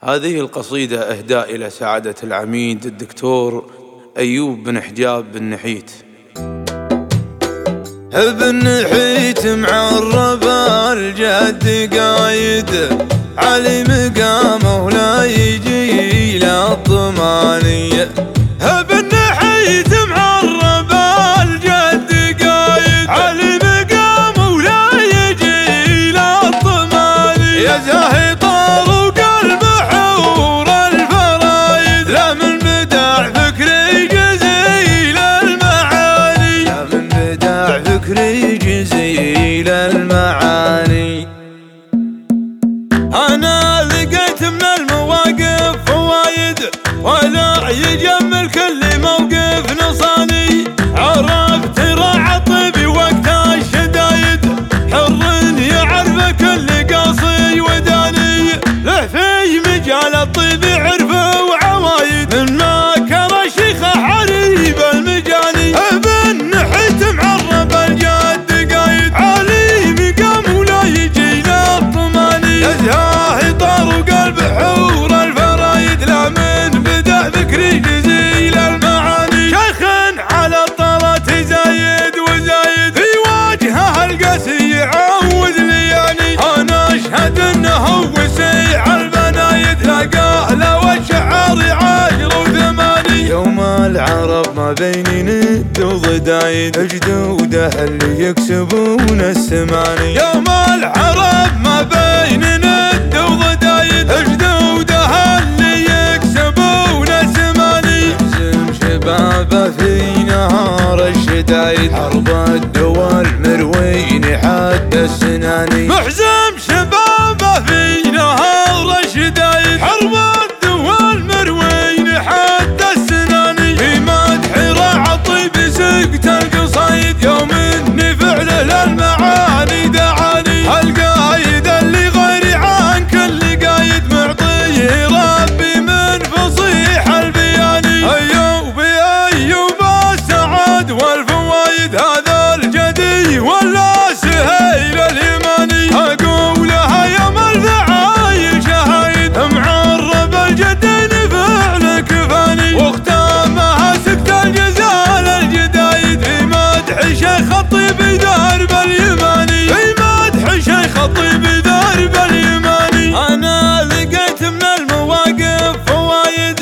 هذه القصيدة إهداء إلى سعادة العميد الدكتور أيوب بن حجاب بن نحيت. بن-نحيت معرب الجد قايد، علي مقامه لا يجي لا الطمانية. بن-نحيت معرب الجد قايد، علي مقامه لا يجي لا الطمانية. يا زاهي طار وقلب حور الفرايد، لا من بدع فكري جزيل المعاني، لا من بدع فكري جزيل المعاني. أنا لقيت من المواقف فوايد، ولا يجمل كل موقف نصاني. عرفت راعى طيبي وقت الشدايد، حر يعرف كل قاصي وداني. له في مجال الطيب عرفه وعوايد، من ماكر الشيخ حريب المجاني. بن-نحيت معرب الجد قايد، علي مقام ولا يجي لا الطماني. يزهاه طار وقلب حور الفرايد، لا من بدع فكري جزيل المعاني. شيخ على الطلات زايد وزايد، في وجهه القاسي يعوذ لياني. انا اشهد انه وسيع البنايد، لقاه له والشعار 10 و8. يوم العرب ما بيني ند وضدايد، جدوده اللي يكسبون السماني. يوم العرب ما بيني ند وضدايد، جدوده اللي يكسبون السماني. يهزم شبابه في نهار الشدايد، حرب الدول مروين حد السناني. محزم شبابه في نهار الشدايد، حرب الدول مروين حد السناني. في مدح راعى طيب سقت القصايد، يوم اني فعله للمعاني دعاني. القايد اللي غيري عن كل قايد، معطيه ربي من فصيح البياني. ايوب ايوب السعاد والفوايد، هذا الجدي ولا سهيل اليماني. اقولها يوم الفعايل شهايد، معرب الجدين فعلك فاني. واختامها سكت الجزال الجدايد، في مدح شيخ الطيب درب اليماني، في مدح شيخ الطيب درب اليماني. انا لقيت من المواقف فوايد،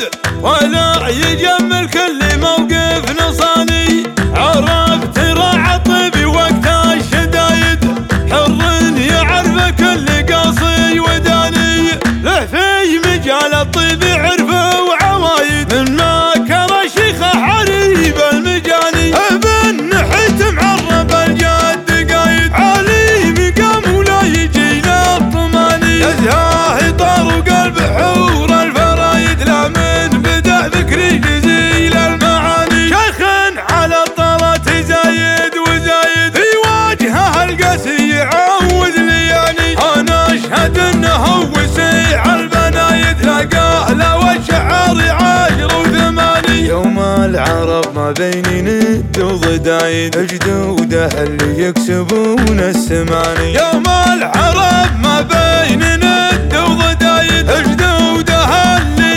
ولا يجمل كل موقف نصاني. عرفت راعى طيبي وقت الشدايد، حر يعرف كل قاصي وداني. له في مجال الطيب عرفه وعوايد، من ماكر الشيخ حريب المجاني. بن-نحيت معرب الجد قايد، علي مقام ولا يجي لا الطماني. يزهاه طار وقلب حور الفرايد، لا من بدع فكري جزيل المعاني. شيخ على الطلات زايد وزايد، في وجهه القاسي يعوذ لياني. انا اشهد انه وسيع البنايد، لقاه له والشعار 10 و8. يوم العرب ما بيني ند وضدايد، جدوده اللي يكسبون السماني. يوم العرب ما بيني ند وضدايد، جدوده اللي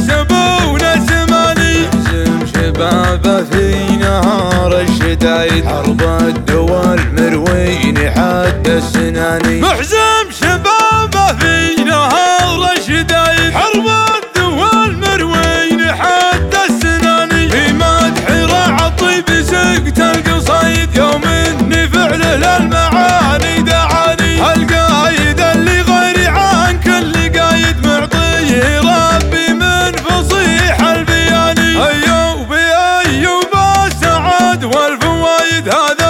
يكسبون السماني. يهزم شبابه في نهار الشدايد، حرب الدول مروين حد السناني. محزم شبابه في نهار الشدايد، حرب الدول مروين حد السناني. في مدح راعى طيب سقت القصايد، يوم اني فعله للمعاني دعاني. القايد اللي غيري عن كل قايد، معطيه ربي من فصيح البياني. ايوب ايوب السعاد والفوايد، هذا